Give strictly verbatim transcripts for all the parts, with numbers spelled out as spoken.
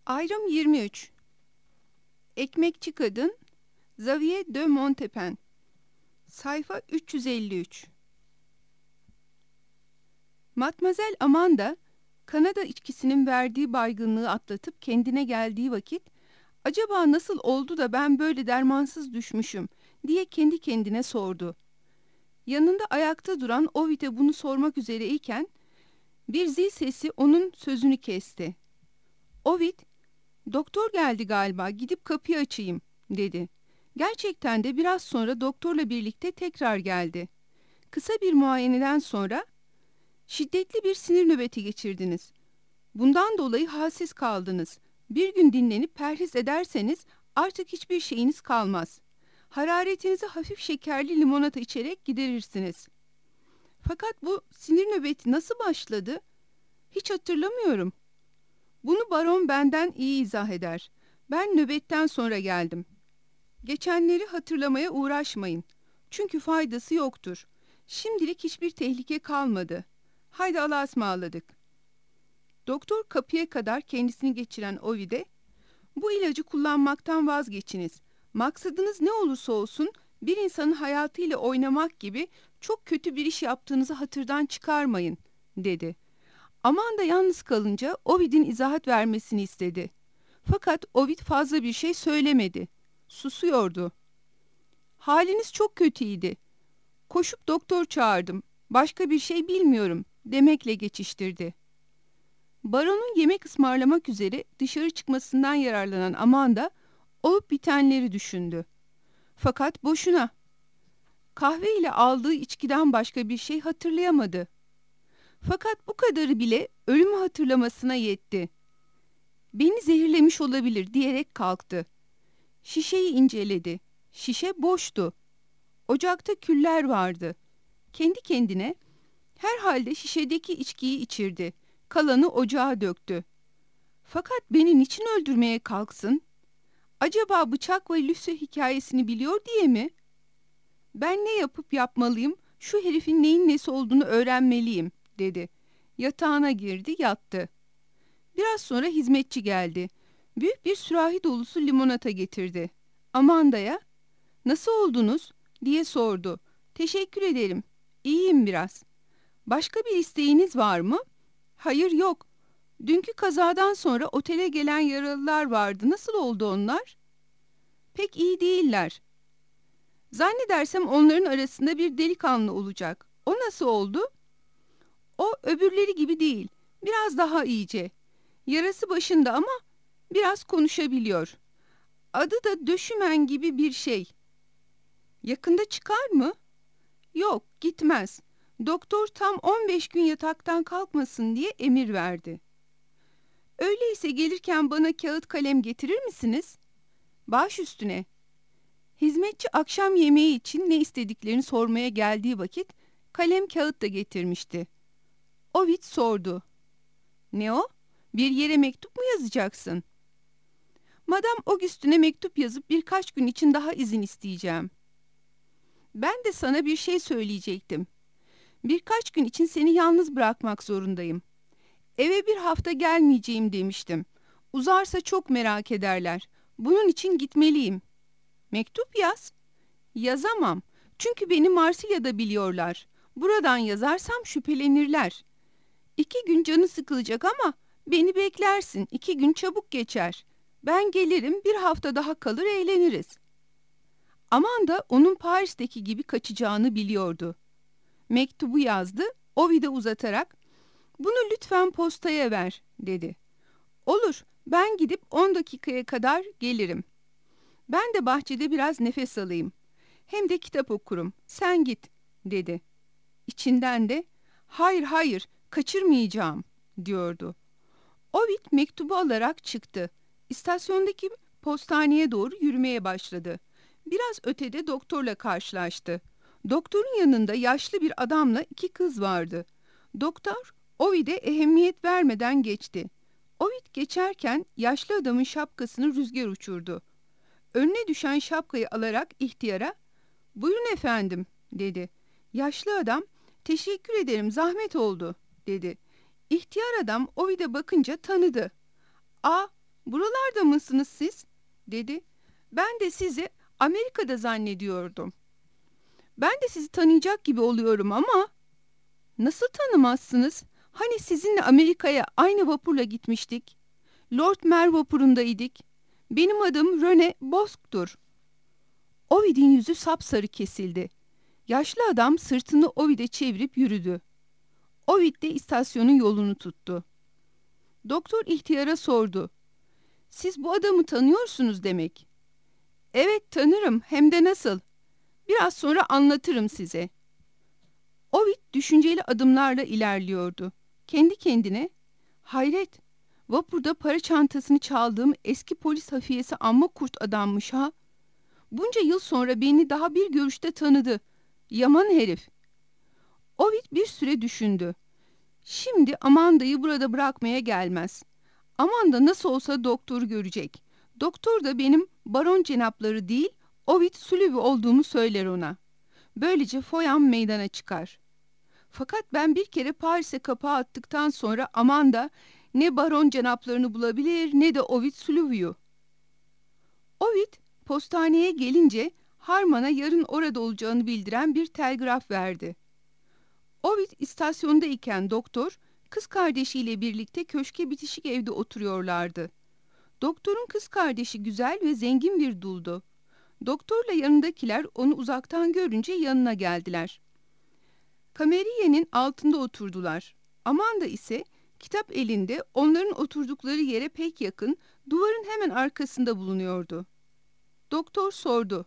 Ayrım yirmi üç. Ekmekçi Kadın, Xavier de Montespan. Sayfa üç yüz elli üç. Matmazel Amanda, Kanada içkisinin verdiği baygınlığı atlatıp kendine geldiği vakit, "Acaba nasıl oldu da ben böyle dermansız düşmüşüm?" diye kendi kendine sordu. Yanında ayakta duran Ovid'e bunu sormak üzereyken, bir zil sesi onun sözünü kesti. Ovid, "Doktor geldi galiba, gidip kapıyı açayım," dedi. Gerçekten de biraz sonra doktorla birlikte tekrar geldi. Kısa bir muayeneden sonra, "Şiddetli bir sinir nöbeti geçirdiniz. Bundan dolayı halsiz kaldınız. Bir gün dinlenip perhiz ederseniz artık hiçbir şeyiniz kalmaz. Hararetinizi hafif şekerli limonata içerek giderirsiniz." Fakat bu sinir nöbeti nasıl başladı? Hiç hatırlamıyorum. Bunu baron benden iyi izah eder. Ben nöbetten sonra geldim. Geçenleri hatırlamaya uğraşmayın. Çünkü faydası yoktur. Şimdilik hiçbir tehlike kalmadı. Haydi Allah'a ısmarladık. Doktor kapıya kadar kendisini geçiren Ovid'e, "Bu ilacı kullanmaktan vazgeçiniz. Maksadınız ne olursa olsun bir insanın hayatıyla oynamak gibi çok kötü bir iş yaptığınızı hatırdan çıkarmayın," dedi. Amanda yalnız kalınca Ovid'in izahat vermesini istedi. Fakat Ovid fazla bir şey söylemedi. Susuyordu. "Haliniz çok kötüydü. Koşup doktor çağırdım. Başka bir şey bilmiyorum," demekle geçiştirdi. Baronun yemek ısmarlamak üzere dışarı çıkmasından yararlanan Amanda olup bitenleri düşündü. Fakat boşuna. Kahve ile aldığı içkiden başka bir şey hatırlayamadı. Fakat bu kadarı bile ölümü hatırlamasına yetti. "Beni zehirlemiş olabilir," diyerek kalktı. Şişeyi inceledi. Şişe boştu. Ocakta küller vardı. Kendi kendine, "Herhalde şişedeki içkiyi içirdi. Kalanı ocağa döktü. Fakat beni niçin öldürmeye kalksın? Acaba bıçak ve lüsü hikayesini biliyor diye mi? Ben ne yapıp yapmalıyım, şu herifin neyin nesi olduğunu öğrenmeliyim," dedi. Yatağına girdi, yattı. Biraz sonra hizmetçi geldi. Büyük bir sürahi dolusu limonata getirdi. Amanda'ya, "Nasıl oldunuz?" diye sordu. "Teşekkür ederim. İyiyim biraz." "Başka bir isteğiniz var mı?" "Hayır, yok. Dünkü kazadan sonra otele gelen yaralılar vardı. Nasıl oldu onlar?" "Pek iyi değiller. Zannedersem onların arasında bir delikanlı olacak. O nasıl oldu?" "O öbürleri gibi değil. Biraz daha iyice. Yarası başında ama biraz konuşabiliyor. Adı da Döşümen gibi bir şey." "Yakında çıkar mı?" "Yok, gitmez. Doktor tam on beş gün yataktan kalkmasın diye emir verdi." "Öyleyse gelirken bana kağıt kalem getirir misiniz?" "Baş üstüne." Hizmetçi akşam yemeği için ne istediklerini sormaya geldiği vakit kalem kağıt da getirmişti. Ovid sordu. "Ne o? Bir yere mektup mu yazacaksın?" "Madam Augustin'e mektup yazıp birkaç gün için daha izin isteyeceğim." "Ben de sana bir şey söyleyecektim. Birkaç gün için seni yalnız bırakmak zorundayım. Eve bir hafta gelmeyeceğim demiştim. Uzarsa çok merak ederler. Bunun için gitmeliyim." "Mektup yaz." "Yazamam. Çünkü beni Marsilya'da biliyorlar. Buradan yazarsam şüphelenirler. İki gün canı sıkılacak ama beni beklersin. İki gün çabuk geçer. Ben gelirim, bir hafta daha kalır eğleniriz." Amanda onun Paris'teki gibi kaçacağını biliyordu. Mektubu yazdı, Ovid'e uzatarak, "Bunu lütfen postaya ver," dedi. "Olur, ben gidip on dakikaya kadar gelirim. Ben de bahçede biraz nefes alayım. Hem de kitap okurum. Sen git," dedi. İçinden de, "Hayır hayır, kaçırmayacağım," diyordu. Ovid mektubu alarak çıktı. İstasyondaki postaneye doğru yürümeye başladı. Biraz ötede doktorla karşılaştı. Doktorun yanında yaşlı bir adamla iki kız vardı. Doktor, Ovid'e ehemmiyet vermeden geçti. Ovid geçerken yaşlı adamın şapkasını rüzgar uçurdu. Önüne düşen şapkayı alarak ihtiyara, "Buyurun efendim," dedi. Yaşlı adam, "Teşekkür ederim, zahmet oldu," dedi. İhtiyar adam Ovid'e bakınca tanıdı. "Aa, Buralarda mısınız siz? Dedi. Ben de sizi Amerika'da zannediyordum. Ben de sizi tanıyacak gibi oluyorum ama... Nasıl tanımazsınız? Hani sizinle Amerika'ya aynı vapurla gitmiştik. Lord Mer vapurundaydık. Benim adım Rene Bosque'dur. Ovid'in yüzü sapsarı kesildi. Yaşlı adam sırtını Ovid'e çevirip yürüdü. Ovid de istasyonun yolunu tuttu. Doktor ihtiyara sordu. Siz bu adamı tanıyorsunuz demek. Evet tanırım, hem de nasıl. Biraz sonra anlatırım size. Ovid düşünceli adımlarla ilerliyordu. Kendi kendine, hayret, vapurda para çantasını çaldığım eski polis hafiyesi amma kurt adammış ha. Bunca yıl sonra beni daha bir görüşte tanıdı. Yaman herif. Ovid bir süre düşündü. Şimdi Amanda'yı burada bırakmaya gelmez. Amanda nasıl olsa doktoru görecek. Doktor da benim baron cenapları değil, Ovid Sullivan olduğumu söyler ona. Böylece foyam meydana çıkar. Fakat ben bir kere Paris'e kapağı attıktan sonra Amanda ne baron cenaplarını bulabilir ne de Ovid Sullivan'ı. Ovid postaneye gelince Harman'a yarın orada olacağını bildiren bir telgraf verdi. Ovid istasyonda iken doktor, kız kardeşiyle birlikte köşke bitişik evde oturuyorlardı. Doktorun kız kardeşi güzel ve zengin bir duldu. Doktorla yanındakiler onu uzaktan görünce yanına geldiler. Kameriyenin altında oturdular. Amanda ise kitap elinde onların oturdukları yere pek yakın, duvarın hemen arkasında bulunuyordu. Doktor sordu.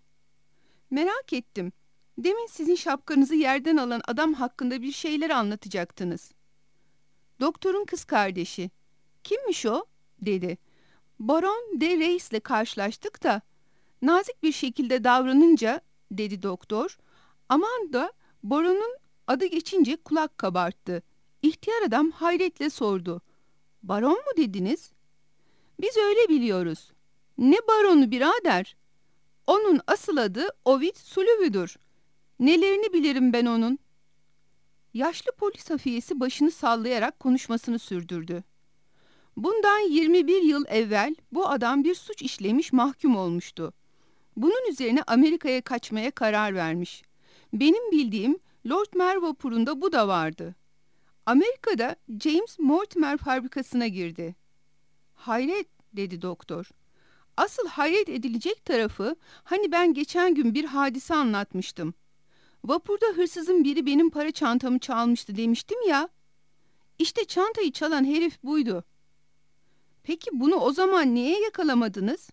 Merak ettim. Demin sizin şapkanızı yerden alan adam hakkında bir şeyler anlatacaktınız. Doktorun kız kardeşi. Kimmiş o? Dedi. Baron de Reis'le karşılaştık da nazik bir şekilde davranınca, dedi doktor. Amanda baronun adı geçince kulak kabarttı. İhtiyar adam hayretle sordu. Baron mu dediniz? Biz öyle biliyoruz. Ne baronu birader? Onun asıl adı Ovid Sullivan'dur. Nelerini bilirim ben onun? Yaşlı polis hafiyesi başını sallayarak konuşmasını sürdürdü. Bundan yirmi bir yıl evvel bu adam bir suç işlemiş, mahkum olmuştu. Bunun üzerine Amerika'ya kaçmaya karar vermiş. Benim bildiğim Lord Mer vapurunda bu da vardı. Amerika'da James Mortimer fabrikasına girdi. Hayret, dedi doktor. Asıl hayret edilecek tarafı, hani ben geçen gün bir hadise anlatmıştım. Vapurda hırsızın biri benim para çantamı çalmıştı demiştim ya. İşte çantayı çalan herif buydu. Peki bunu o zaman niye yakalamadınız?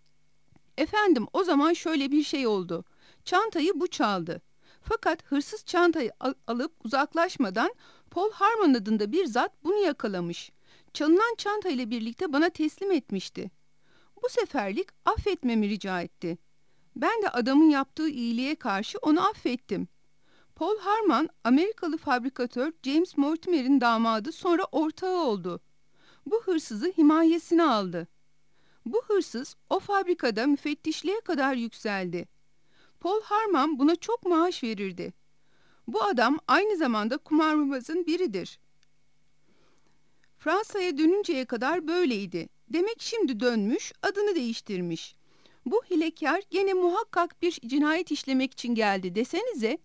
Efendim, o zaman şöyle bir şey oldu. Çantayı bu çaldı. Fakat hırsız çantayı al- alıp uzaklaşmadan Paul Harman adında bir zat bunu yakalamış. Çalınan çantayla birlikte bana teslim etmişti. Bu seferlik affetmemi rica etti. Ben de adamın yaptığı iyiliğe karşı onu affettim. Paul Harman, Amerikalı fabrikatör James Mortimer'in damadı, sonra ortağı oldu. Bu hırsızı himayesine aldı. Bu hırsız o fabrikada müfettişliğe kadar yükseldi. Paul Harman buna çok maaş verirdi. Bu adam aynı zamanda kumarbazın biridir. Fransa'ya dönünceye kadar böyleydi. Demek şimdi dönmüş, adını değiştirmiş. Bu hilekâr gene muhakkak bir cinayet işlemek için geldi desenize.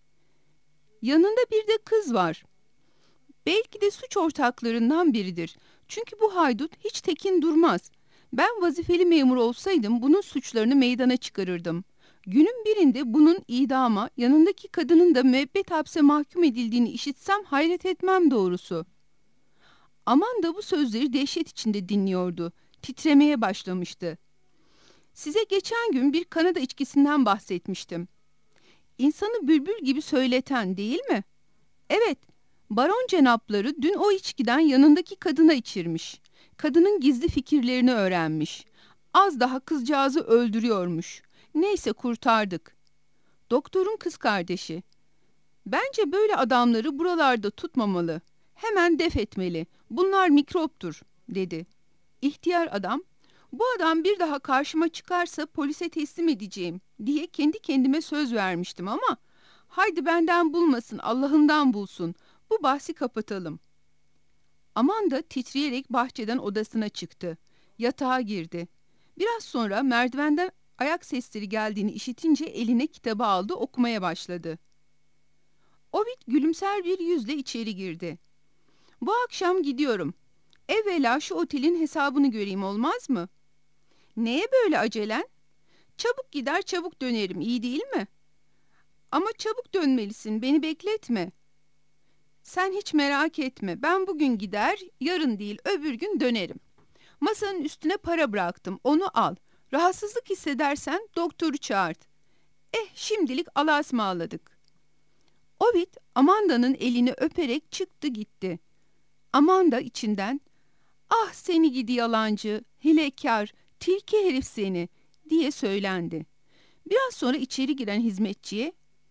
Yanında bir de kız var. Belki de suç ortaklarından biridir. Çünkü bu haydut hiç tekin durmaz. Ben vazifeli memur olsaydım bunun suçlarını meydana çıkarırdım. Günün birinde bunun idama, yanındaki kadının da müebbet hapse mahkum edildiğini işitsem hayret etmem doğrusu. Amanda bu sözleri dehşet içinde dinliyordu. Titremeye başlamıştı. Size geçen gün bir Kanada içkisinden bahsetmiştim. İnsanı bülbül gibi söyleten, değil mi? Evet, baron cenapları dün o içkiden yanındaki kadına içirmiş. Kadının gizli fikirlerini öğrenmiş. Az daha kızcağızı öldürüyormuş. Neyse kurtardık. Doktorun kız kardeşi. Bence böyle adamları buralarda tutmamalı. Hemen def etmeli. Bunlar mikroptur, dedi. İhtiyar adam, bu adam bir daha karşıma çıkarsa polise teslim edeceğim diye kendi kendime söz vermiştim ama haydi benden bulmasın, Allah'ından bulsun. Bu bahsi kapatalım. Amanda titreyerek bahçeden odasına çıktı. Yatağa girdi. Biraz sonra merdivenden ayak sesleri geldiğini işitince eline kitabı aldı, okumaya başladı. Ovid gülümser bir yüzle içeri girdi. Bu akşam gidiyorum. Evvela şu otelin hesabını göreyim, olmaz mı? Neye böyle acelen? Çabuk gider çabuk dönerim, iyi değil mi? Ama çabuk dönmelisin, beni bekletme. Sen hiç merak etme, ben bugün gider, yarın değil öbür gün dönerim. Masanın üstüne para bıraktım, onu al. Rahatsızlık hissedersen doktoru çağırt. Eh, şimdilik Allah'a ısmarladık. Ovid Amanda'nın elini öperek çıktı gitti. Amanda içinden, ah seni gidi yalancı, hilekar, tilki herif seni diye söylendi. Biraz sonra içeri giren hizmetçiye,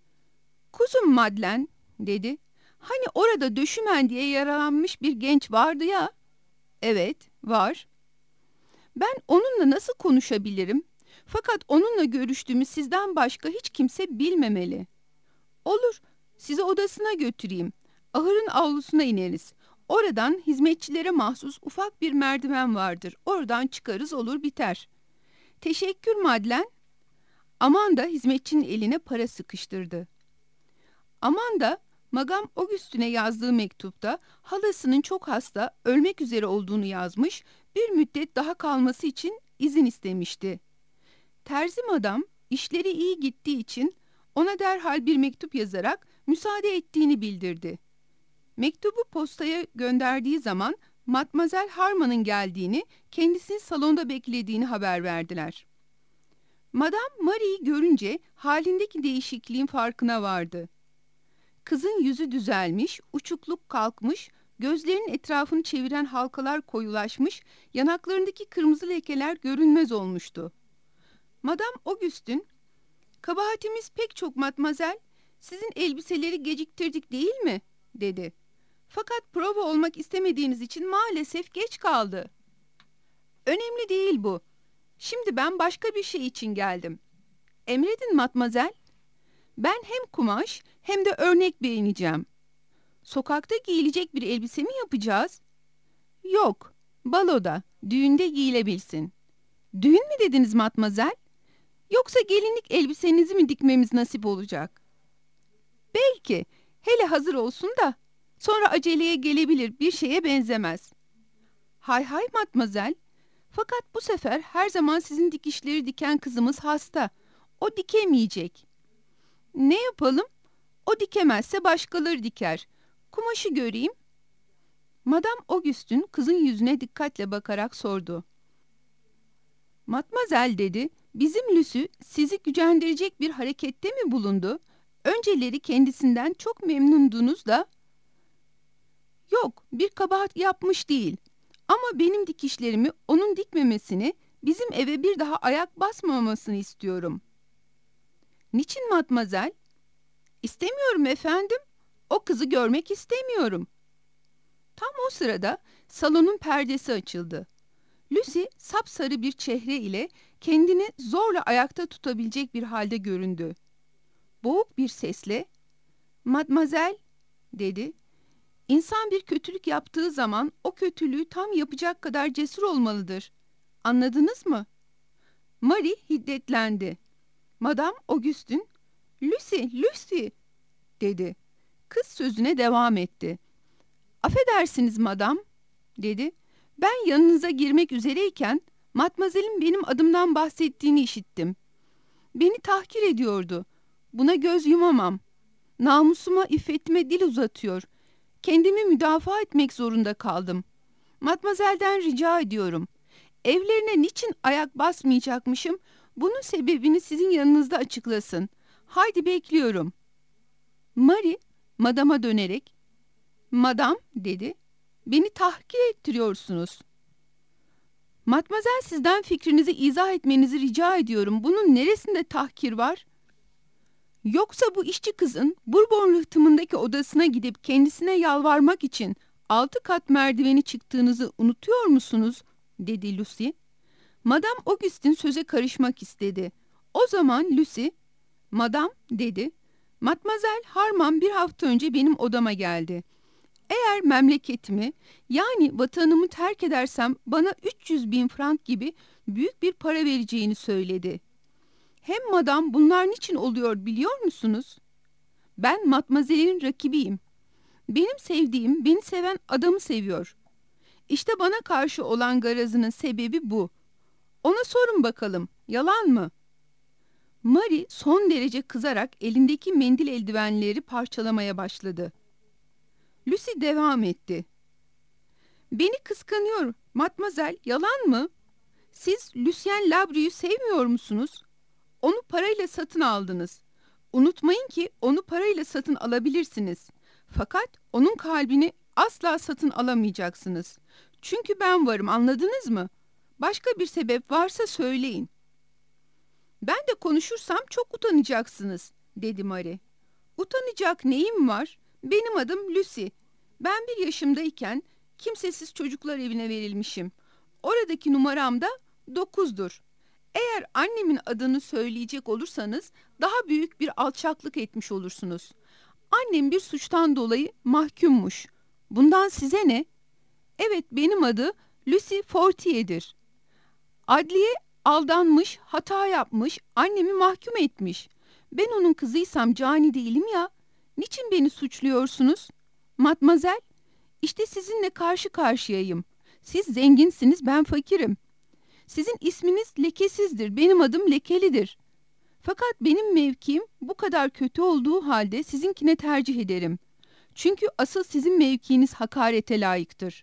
kuzum Madlen dedi. Hani orada döşümen diye yaralanmış bir genç vardı ya. Evet, var. Ben onunla nasıl konuşabilirim? Fakat onunla görüştüğümü sizden başka hiç kimse bilmemeli. Olur, sizi odasına götüreyim. Ahırın avlusuna ineriz. Oradan hizmetçilere mahsus ufak bir merdiven vardır. Oradan çıkarız, olur biter. Teşekkür Madlen. Amanda hizmetçinin eline para sıkıştırdı. Amanda, Madame Auguste'üne yazdığı mektupta halasının çok hasta, ölmek üzere olduğunu yazmış, bir müddet daha kalması için izin istemişti. Terzi Madam, işleri iyi gittiği için ona derhal bir mektup yazarak müsaade ettiğini bildirdi. Mektubu postaya gönderdiği zaman Matmazel Harman'ın geldiğini, kendisini salonda beklediğini haber verdiler. Madame Marie'yi görünce halindeki değişikliğin farkına vardı. Kızın yüzü düzelmiş, uçukluk kalkmış, gözlerinin etrafını çeviren halkalar koyulaşmış, yanaklarındaki kırmızı lekeler görünmez olmuştu. Madame Auguste'ün, "Kabahatimiz pek çok matmazel, sizin elbiseleri geciktirdik değil mi?" dedi. "Fakat prova olmak istemediğiniz için maalesef geç kaldı." "Önemli değil bu. Şimdi ben başka bir şey için geldim." "Emredin matmazel." "Ben hem kumaş hem de örnek beğeneceğim." "Sokakta giyilecek bir elbise mi yapacağız?" "Yok, baloda, düğünde giyilebilsin." "Düğün mü dediniz matmazel? Yoksa gelinlik elbisenizi mi dikmemiz nasip olacak?" "Belki, hele hazır olsun da sonra aceleye gelebilir, bir şeye benzemez." "Hay hay matmazel, fakat bu sefer her zaman sizin dikişleri diken kızımız hasta, o dikemeyecek." "Ne yapalım? O dikemezse başkaları diker. Kumaşı göreyim." Madame Auguste'ün kızın yüzüne dikkatle bakarak sordu. "Matmazel," dedi, "bizim Lucy sizi gücendirecek bir harekette mi bulundu? Önceleri kendisinden çok memnundunuz da." "Yok, bir kabahat yapmış değil. Ama benim dikişlerimi onun dikmemesini, bizim eve bir daha ayak basmamasını istiyorum." "Niçin matmazel?" "İstemiyorum efendim. O kızı görmek istemiyorum." Tam o sırada salonun perdesi açıldı. Lucy sapsarı bir çehre ile kendini zorla ayakta tutabilecek bir halde göründü. Boğuk bir sesle, "Mademoiselle," dedi. "İnsan bir kötülük yaptığı zaman o kötülüğü tam yapacak kadar cesur olmalıdır. Anladınız mı?" Marie hiddetlendi. Madame Auguste'ün, "Lucy, Lucy," dedi. Kız sözüne devam etti. "Affedersiniz madam," dedi. "Ben yanınıza girmek üzereyken Matmazel'in benim adımdan bahsettiğini işittim. Beni tahkir ediyordu. Buna göz yumamam. Namusuma, iffetime dil uzatıyor. Kendimi müdafaa etmek zorunda kaldım. Matmazel'den rica ediyorum. Evlerine niçin ayak basmayacakmışım? Bunun sebebini sizin yanınızda açıklasın. Haydi bekliyorum." Marie, madama dönerek, "Madam," dedi, "beni tahkir ettiriyorsunuz." "Matmazel sizden fikrinizi izah etmenizi rica ediyorum. Bunun neresinde tahkir var?" "Yoksa bu işçi kızın Bourbon rıhtımındaki odasına gidip kendisine yalvarmak için altı kat merdiveni çıktığınızı unutuyor musunuz?" dedi Lucy. Madame Auguste'in söze karışmak istedi. O zaman Lucy, "Madam," dedi, "Matmazel Harman bir hafta önce benim odama geldi. Eğer memleketimi, yani vatanımı terk edersem bana üç yüz bin frank gibi büyük bir para vereceğini söyledi. Hem madam, bunlar niçin oluyor biliyor musunuz? Ben Matmazel'in rakibiyim. Benim sevdiğim, beni seven adamı seviyor. İşte bana karşı olan garazının sebebi bu. Ona sorun bakalım, yalan mı? Marie son derece kızarak elindeki mendil eldivenleri parçalamaya başladı. Lucy devam etti. Beni kıskanıyor, Matmazel, yalan mı? Siz Lucien Labry'yi sevmiyor musunuz? Onu parayla satın aldınız. Unutmayın ki onu parayla satın alabilirsiniz. Fakat onun kalbini asla satın alamayacaksınız. Çünkü ben varım, anladınız mı? Başka bir sebep varsa söyleyin. Ben de konuşursam çok utanacaksınız, dedi Marie. Utanacak neyim var? Benim adım Lucy. Ben bir yaşımdayken kimsesiz çocuklar evine verilmişim. Oradaki numaram da dokuzdur. Eğer annemin adını söyleyecek olursanız daha büyük bir alçaklık etmiş olursunuz. Annem bir suçtan dolayı mahkummuş. Bundan size ne? Evet, benim adı Lucy Fortier'dir. Adliye aldanmış, hata yapmış, annemi mahkum etmiş. Ben onun kızıysam cani değilim ya. Niçin beni suçluyorsunuz? Matmazel, işte sizinle karşı karşıyayım. Siz zenginsiniz, ben fakirim. Sizin isminiz lekesizdir, benim adım lekelidir. Fakat benim mevkim bu kadar kötü olduğu halde sizinkine tercih ederim. Çünkü asıl sizin mevkiniz hakarete layıktır.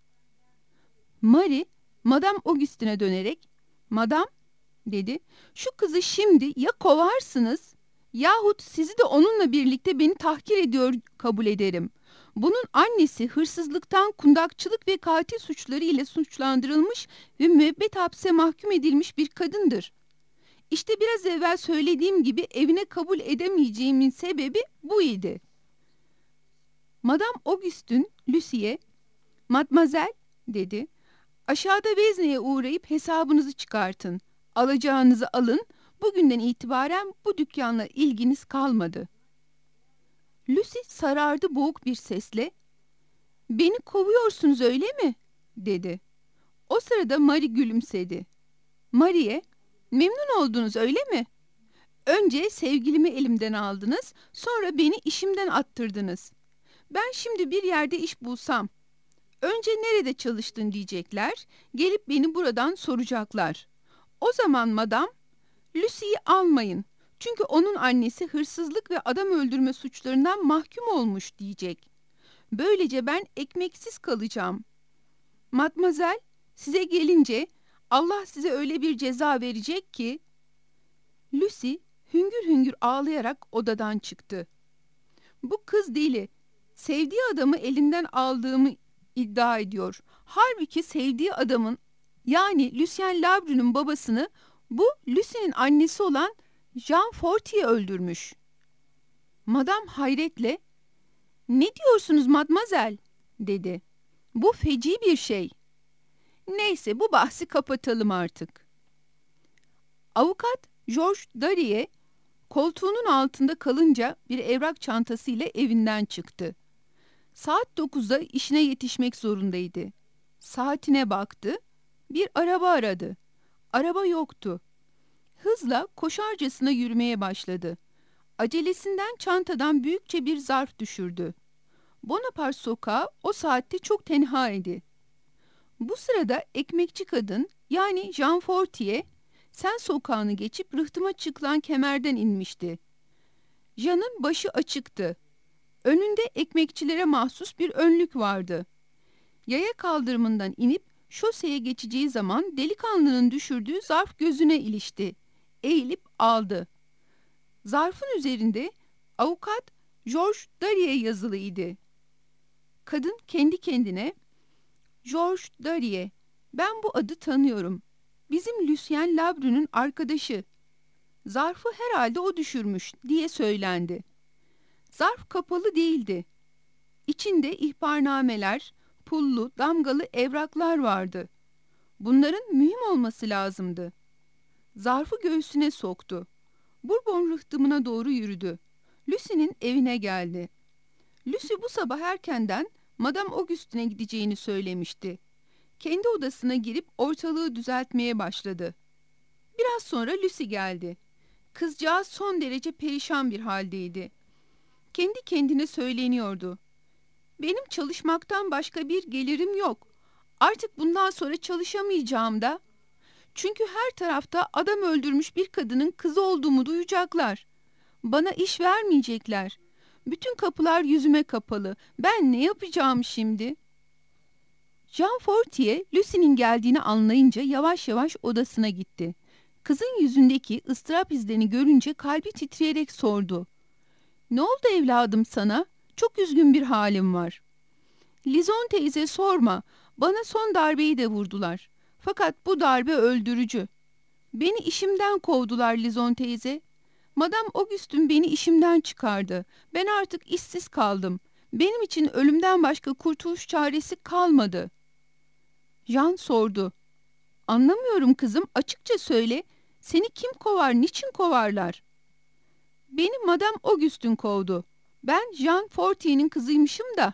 Marie, Madame Augustine'e dönerek, "Madam," dedi, "şu kızı şimdi ya kovarsınız yahut sizi de onunla birlikte beni tahkir ediyor kabul ederim. Bunun annesi hırsızlıktan, kundakçılık ve katil suçları ile suçlandırılmış ve müebbet hapse mahkum edilmiş bir kadındır. İşte biraz evvel söylediğim gibi evine kabul edemeyeceğimin sebebi bu idi." Madame Auguste Lucy'ye, "Mademoiselle," dedi, "aşağıda vezneye uğrayıp hesabınızı çıkartın. Alacağınızı alın. Bugünden itibaren bu dükkanla ilginiz kalmadı." Lucy sarardı boğuk bir sesle, "Beni kovuyorsunuz öyle mi?" dedi. O sırada Marie gülümsedi. Marie'ye, "Memnun oldunuz öyle mi? Önce sevgilimi elimden aldınız, sonra beni işimden attırdınız. Ben şimdi bir yerde iş bulsam, önce nerede çalıştın diyecekler, gelip beni buradan soracaklar. O zaman madam, Lucy'yi almayın. Çünkü onun annesi hırsızlık ve adam öldürme suçlarından mahkum olmuş diyecek. Böylece ben ekmeksiz kalacağım. Matmazel, size gelince Allah size öyle bir ceza verecek ki..." Lucy hüngür hüngür ağlayarak odadan çıktı. "Bu kız deli. Sevdiği adamı elinden aldığımı iddia ediyor. Halbuki sevdiği adamın, yani Lucien Labry'nin babasını bu Lucy'nin annesi olan Jean Fortier öldürmüş." Madam hayretle, "Ne diyorsunuz Mademoiselle?" dedi. "Bu feci bir şey. Neyse, bu bahsi kapatalım artık." Avukat George Darrier koltuğunun altında kalınca bir evrak çantasıyla evinden çıktı. Saat dokuzda işine yetişmek zorundaydı. Saatine baktı, bir araba aradı. Araba yoktu. Hızla koşarcasına yürümeye başladı. Acelesinden çantadan büyükçe bir zarf düşürdü. Bonaparte sokağı o saatte çok tenha idi. Bu sırada ekmekçi kadın, yani Jean Fortier, Sen sokağını geçip rıhtıma çıkılan kemerden inmişti. Jean'ın başı açıktı. Önünde ekmekçilere mahsus bir önlük vardı. Yaya kaldırımından inip şoseye geçeceği zaman delikanlının düşürdüğü zarf gözüne ilişti. Eğilip aldı. Zarfın üzerinde avukat George Darrier yazılıydı. Kadın kendi kendine, "George Darrier, ben bu adı tanıyorum. Bizim Lucien Labry'nin arkadaşı. Zarfı herhalde o düşürmüş," diye söylendi. Zarf kapalı değildi. İçinde ihbarnameler, pullu, damgalı evraklar vardı. Bunların mühim olması lazımdı. Zarfı göğsüne soktu. Bourbon rıhtımına doğru yürüdü. Lucy'nin evine geldi. Lucy bu sabah erkenden Madame Auguste'ine gideceğini söylemişti. Kendi odasına girip ortalığı düzeltmeye başladı. Biraz sonra Lucy geldi. Kızcağız son derece perişan bir haldeydi. Kendi kendine söyleniyordu. Benim çalışmaktan başka bir gelirim yok. Artık bundan sonra çalışamayacağım da. Çünkü her tarafta adam öldürmüş bir kadının kızı olduğumu duyacaklar. Bana iş vermeyecekler. Bütün kapılar yüzüme kapalı. Ben ne yapacağım şimdi? Jean Fortier, Lucy'nin geldiğini anlayınca yavaş yavaş odasına gitti. Kızın yüzündeki ıstırap izlerini görünce kalbi titreyerek sordu. "Ne oldu evladım sana? Çok üzgün bir halim var." "Lizon teyze sorma. Bana son darbeyi de vurdular. Fakat bu darbe öldürücü. Beni işimden kovdular Lizon teyze. Madame Auguste'ün beni işimden çıkardı. Ben artık işsiz kaldım. Benim için ölümden başka kurtuluş çaresi kalmadı." Jean sordu. "Anlamıyorum kızım, açıkça söyle. Seni kim kovar, niçin kovarlar?" "Beni Madame Auguste'ün kovdu. Ben Jean Fortier'in kızıymışım da."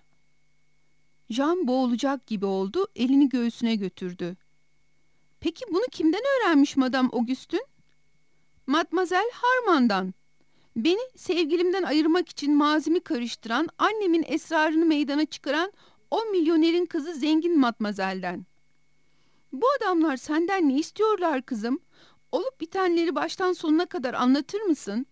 Jean boğulacak gibi oldu, elini göğsüne götürdü. "Peki bunu kimden öğrenmiş Madame Auguste'ün?" "Mademoiselle Harman'dan. Beni sevgilimden ayırmak için mazimi karıştıran, annemin esrarını meydana çıkaran o milyonerin kızı zengin Mademoiselle'den." "Bu adamlar senden ne istiyorlar kızım? Olup bitenleri baştan sonuna kadar anlatır mısın?"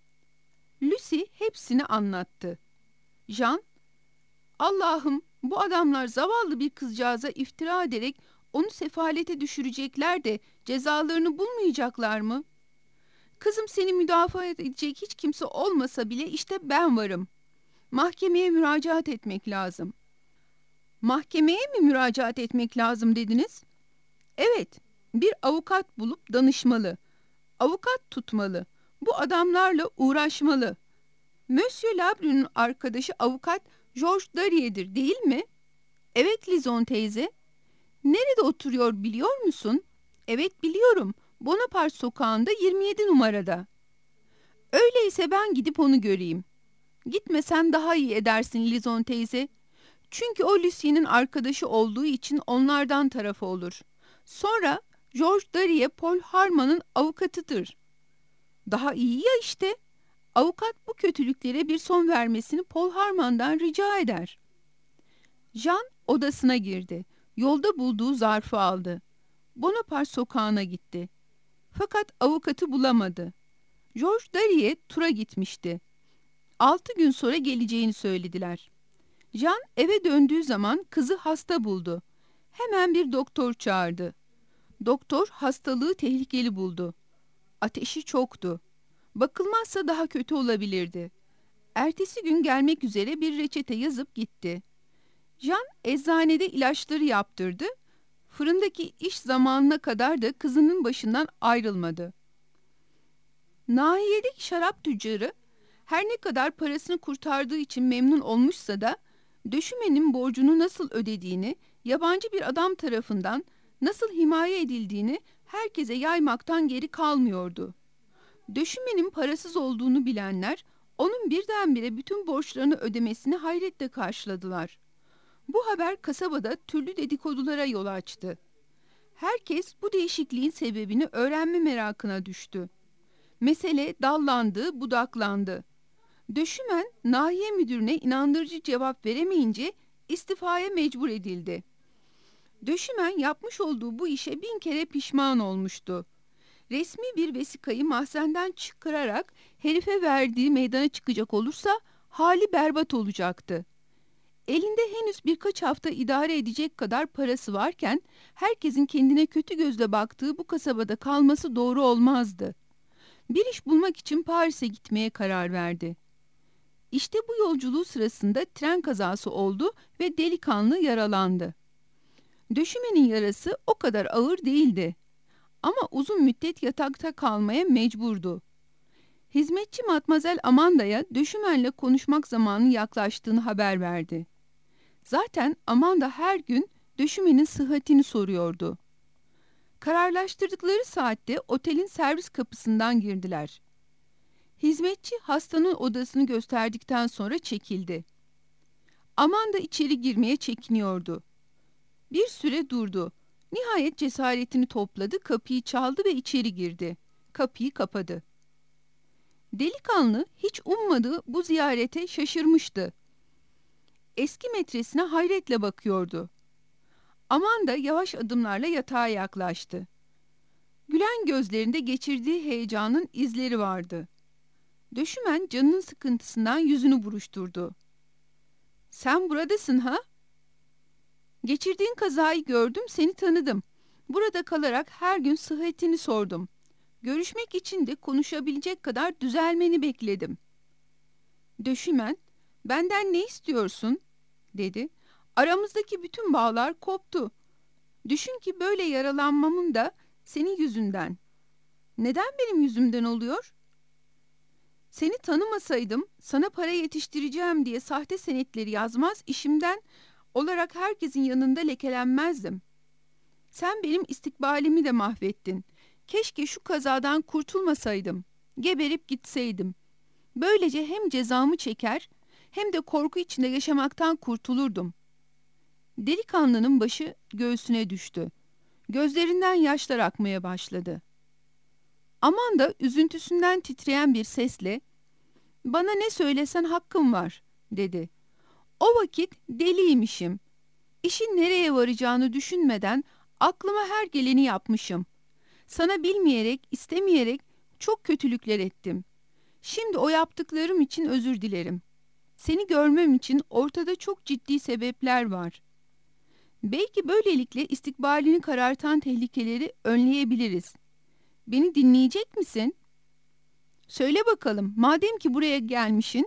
Lucy hepsini anlattı. Jean, "Allah'ım, bu adamlar zavallı bir kızcağıza iftira ederek onu sefalete düşürecekler de cezalarını bulmayacaklar mı? Kızım, seni müdafaa edecek hiç kimse olmasa bile işte ben varım. Mahkemeye müracaat etmek lazım." "Mahkemeye mi müracaat etmek lazım dediniz?" "Evet, bir avukat bulup danışmalı. Avukat tutmalı. Bu adamlarla uğraşmalı. Monsieur Labru'nun arkadaşı avukat Georges Darier'dir, değil mi?" "Evet Lizon teyze." "Nerede oturuyor biliyor musun?" "Evet biliyorum. Bonaparte sokağında yirmi yedi numarada." "Öyleyse ben gidip onu göreyim." "Gitmesen daha iyi edersin Lizon teyze. Çünkü o Lucie'nin arkadaşı olduğu için onlardan tarafı olur. Sonra Georges Darier Paul Harman'ın avukatıdır." "Daha iyi ya işte. Avukat bu kötülüklere bir son vermesini Paul Harman'dan rica eder." Jean odasına girdi. Yolda bulduğu zarfı aldı. Bonaparte sokağına gitti. Fakat avukatı bulamadı. Georges Darier tura gitmişti. Altı gün sonra geleceğini söylediler. Jean eve döndüğü zaman kızı hasta buldu. Hemen bir doktor çağırdı. Doktor hastalığı tehlikeli buldu. Ateşi çoktu. Bakılmazsa daha kötü olabilirdi. Ertesi gün gelmek üzere bir reçete yazıp gitti. Jean eczanede ilaçları yaptırdı. Fırındaki iş zamanına kadar da kızının başından ayrılmadı. Nahiyedeki şarap tüccarı her ne kadar parasını kurtardığı için memnun olmuşsa da döşümenin borcunu nasıl ödediğini, yabancı bir adam tarafından nasıl himaye edildiğini herkese yaymaktan geri kalmıyordu. Döşümenin parasız olduğunu bilenler onun birdenbire bütün borçlarını ödemesini hayretle karşıladılar. Bu haber kasabada türlü dedikodulara yol açtı. Herkes bu değişikliğin sebebini öğrenme merakına düştü. Mesele dallandı, budaklandı. Döşümen, nahiye müdürüne inandırıcı cevap veremeyince istifaya mecbur edildi. Döşümen yapmış olduğu bu işe bin kere pişman olmuştu. Resmi bir vesikayı mahzenden çıkararak herife verdiği meydana çıkacak olursa hali berbat olacaktı. Elinde henüz birkaç hafta idare edecek kadar parası varken herkesin kendine kötü gözle baktığı bu kasabada kalması doğru olmazdı. Bir iş bulmak için Paris'e gitmeye karar verdi. İşte bu yolculuğu sırasında tren kazası oldu ve delikanlı yaralandı. Döşümenin yarası o kadar ağır değildi. Ama uzun müddet yatakta kalmaya mecburdu. Hizmetçi Matmazel Amanda'ya döşümenle konuşmak zamanı yaklaştığını haber verdi. Zaten Amanda her gün döşümenin sıhhatini soruyordu. Kararlaştırdıkları saatte otelin servis kapısından girdiler. Hizmetçi hastanın odasını gösterdikten sonra çekildi. Amanda içeri girmeye çekiniyordu. Bir süre durdu. Nihayet cesaretini topladı, kapıyı çaldı ve içeri girdi. Kapıyı kapadı. Delikanlı hiç ummadığı bu ziyarete şaşırmıştı. Eski metresine hayretle bakıyordu. Amanda yavaş adımlarla yatağa yaklaştı. Gülen gözlerinde geçirdiği heyecanın izleri vardı. Döşümen canının sıkıntısından yüzünü buruşturdu. "Sen buradasın ha? Geçirdiğin kazayı gördüm, seni tanıdım. Burada kalarak her gün sıhhatini sordum. Görüşmek için de konuşabilecek kadar düzelmeni bekledim." Döşümen, "Benden ne istiyorsun?" dedi. "Aramızdaki bütün bağlar koptu. Düşün ki böyle yaralanmamın da senin yüzünden." "Neden benim yüzümden oluyor?" "Seni tanımasaydım sana para yetiştireceğim diye sahte senetleri yazmaz, işimden olarak herkesin yanında lekelenmezdim. Sen benim istikbalimi de mahvettin. Keşke şu kazadan kurtulmasaydım, geberip gitseydim. Böylece hem cezamı çeker hem de korku içinde yaşamaktan kurtulurdum." Delikanlının başı göğsüne düştü. Gözlerinden yaşlar akmaya başladı. Amanda üzüntüsünden titreyen bir sesle, "Bana ne söylesen hakkım var," dedi. "O vakit deliymişim. İşin nereye varacağını düşünmeden aklıma her geleni yapmışım. Sana bilmeyerek, istemeyerek çok kötülükler ettim. Şimdi o yaptıklarım için özür dilerim. Seni görmem için ortada çok ciddi sebepler var. Belki böylelikle istikbalini karartan tehlikeleri önleyebiliriz. Beni dinleyecek misin? Söyle bakalım, madem ki buraya gelmişsin.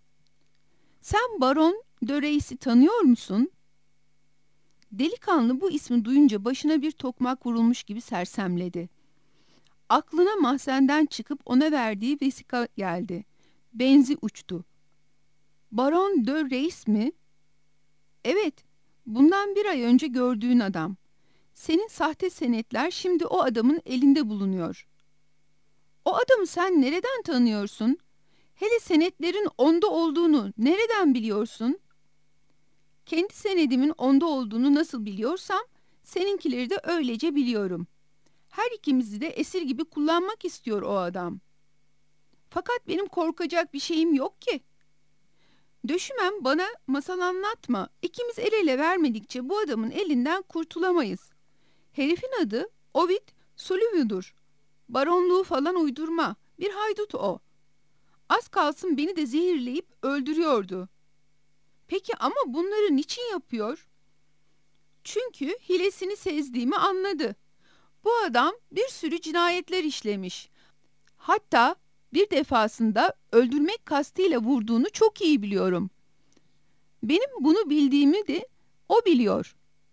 Sen Baron de Reis'i tanıyor musun?" Delikanlı bu ismi duyunca başına bir tokmak vurulmuş gibi sersemledi. Aklına mahzenden çıkıp ona verdiği vesika geldi. Benzi uçtu. "Baron de Reis mi?" "Evet, bundan bir ay önce gördüğün adam. Senin sahte senetler şimdi o adamın elinde bulunuyor." "O adamı sen nereden tanıyorsun? Hele senetlerin onda olduğunu nereden biliyorsun?" "Kendi senedimin onda olduğunu nasıl biliyorsam, seninkileri de öylece biliyorum. Her ikimizi de esir gibi kullanmak istiyor o adam. Fakat benim korkacak bir şeyim yok ki." "Döşümen, bana masal anlatma. İkimiz el ele vermedikçe bu adamın elinden kurtulamayız. Herifin adı Ovid Sullivan'dur. Baronluğu falan uydurma. Bir haydut o. Az kalsın beni de zehirleyip öldürüyordu." "Peki ama bunları niçin yapıyor?" "Çünkü hilesini sezdiğimi anladı. Bu adam bir sürü cinayetler işlemiş. Hatta bir defasında öldürmek kastıyla vurduğunu çok iyi biliyorum. Benim bunu bildiğimi de o biliyor."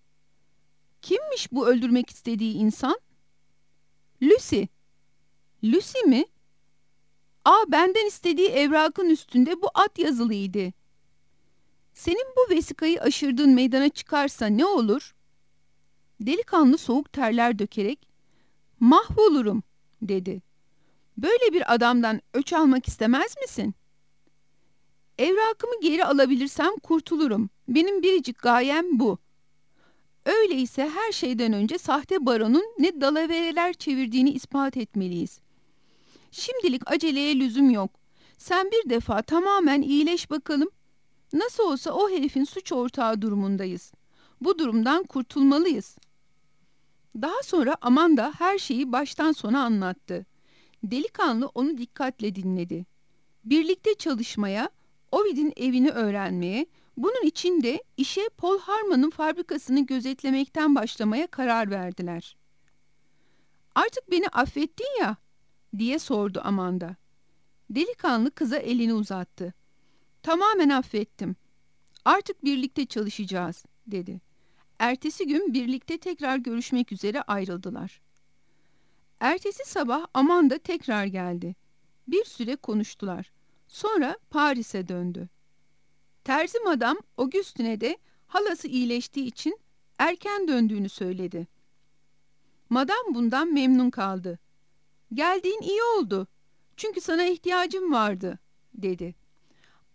"Kimmiş bu öldürmek istediği insan?" "Lucy." "Lucy mi? Aa, benden istediği evrakın üstünde bu ad yazılıydı." "Senin bu vesikayı aşırdığın meydana çıkarsa ne olur?" Delikanlı soğuk terler dökerek, "Mahvolurum," dedi. "Böyle bir adamdan öç almak istemez misin?" "Evrakımı geri alabilirsem kurtulurum. Benim biricik gayem bu. Öyleyse her şeyden önce sahte baronun ne dalavereler çevirdiğini ispat etmeliyiz. Şimdilik aceleye lüzum yok. Sen bir defa tamamen iyileş bakalım. Nasıl olsa o herifin suç ortağı durumundayız. Bu durumdan kurtulmalıyız." Daha sonra Amanda her şeyi baştan sona anlattı. Delikanlı onu dikkatle dinledi. Birlikte çalışmaya, Ovid'in evini öğrenmeye, bunun için de işe Paul Harmon'un fabrikasını gözetlemekten başlamaya karar verdiler. "Artık beni affettin ya?" diye sordu Amanda. Delikanlı kıza elini uzattı. "Tamamen affettim. Artık birlikte çalışacağız," dedi. Ertesi gün birlikte tekrar görüşmek üzere ayrıldılar. Ertesi sabah Amanda tekrar geldi. Bir süre konuştular. Sonra Paris'e döndü. Terzi Madam Augustine'e de halası iyileştiği için erken döndüğünü söyledi. Madam bundan memnun kaldı. "Geldiğin iyi oldu. Çünkü sana ihtiyacım vardı," dedi.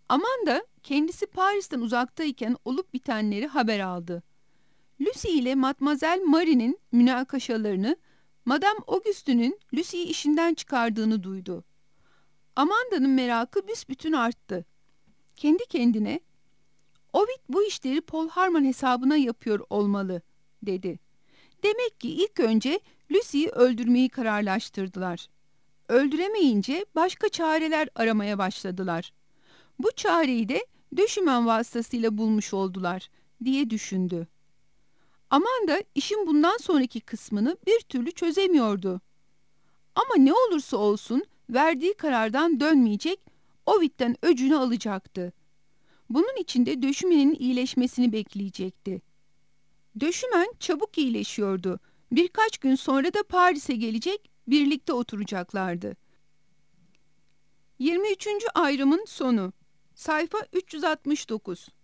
Amanda kendisi Paris'ten uzaktayken olup bitenleri haber aldı. Lucy ile Mademoiselle Marie'nin münakaşalarını, Madame Auguste'nin Lucy'yi işinden çıkardığını duydu. Amanda'nın merakı büsbütün arttı. Kendi kendine, "Ovid bu işleri Paul Harman hesabına yapıyor olmalı," dedi. Demek ki ilk önce Lucy'yi öldürmeyi kararlaştırdılar. Öldüremeyince başka çareler aramaya başladılar. Bu çareyi de döşümen vasıtasıyla bulmuş oldular, diye düşündü. Amanda işin bundan sonraki kısmını bir türlü çözemiyordu. Ama ne olursa olsun verdiği karardan dönmeyecek, Ovid'den öcünü alacaktı. Bunun için de döşümenin iyileşmesini bekleyecekti. Döşümen çabuk iyileşiyordu. Birkaç gün sonra da Paris'e gelecek, birlikte oturacaklardı. yirmi üçüncü ayrımın sonu. Sayfa üç yüz altmış dokuz.